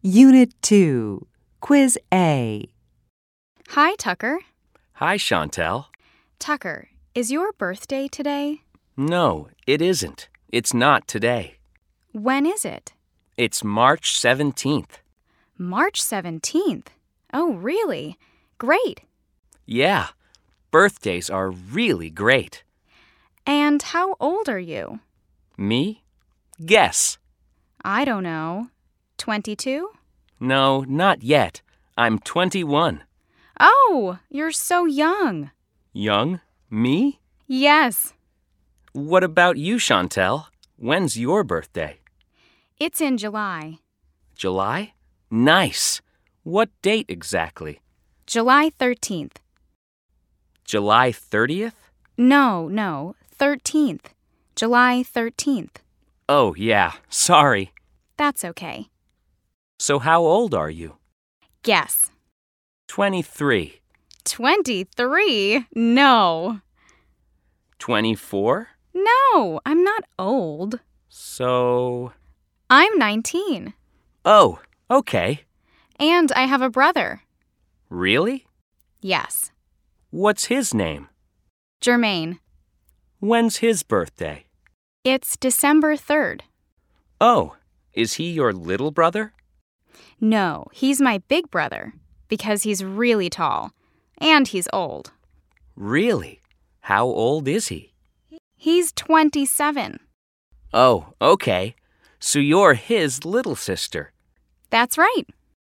Unit 2, Quiz A. Hi, Tucker. Hi, Chantel. Tucker, is your birthday today? No, it isn't. It's not today. When is it? It's March 17th. March 17th. Oh, really? Great. Yeah, birthdays are really great. And how old are you? Me? Guess. I don't know. 22? No, not yet. I'm 21. Oh, you're so young. Young? Me? Yes. What about you, Chantel? When's your birthday? It's in July. July? Nice. What date exactly? July 13th. July 30th? No, 13th. July 13th. Oh, yeah. Sorry. That's okay. So how old are you? Guess. 23. 23? No. 24? No, I'm not old. So... I'm 19. Oh, okay. And I have a brother. Really? Yes. What's his name? Jermaine. When's his birthday? It's December 3rd. Oh, is he your little brother? No, he's my big brother because he's really tall and he's old. Really? How old is he? He's 27. Oh, okay. So you're his little sister. That's right.